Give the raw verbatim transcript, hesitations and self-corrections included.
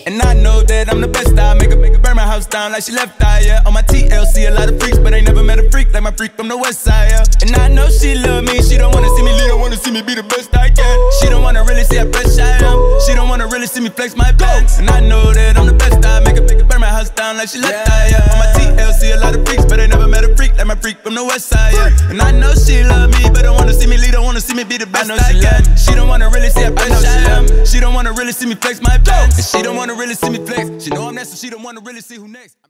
And I know that I'm the best. I make her, make her burn my house down like she left eye, yeah. On my T L C, a lot of freaks, but I never met a freak like my freak from the west side, yeah. And I know she love me, she don't wanna see me lead, don't wanna see me be the best I can. She don't wanna really see how fresh I am. She don't wanna really see me flex my pants. And I know that I'm the best. I make her, make her burn my house down like she left eye, yeah. On my T L C, a lot of freaks, but I never met a freak like my freak from the west side, yeah. And I know she love me, but don't wanna see me lead, don't wanna see me be the best I, I can. She don't wanna really see how fresh I am. She don't wanna really see me flex my pants. And she don't wanna really see me flex. She know I'm next, so she don't wanna really see who next.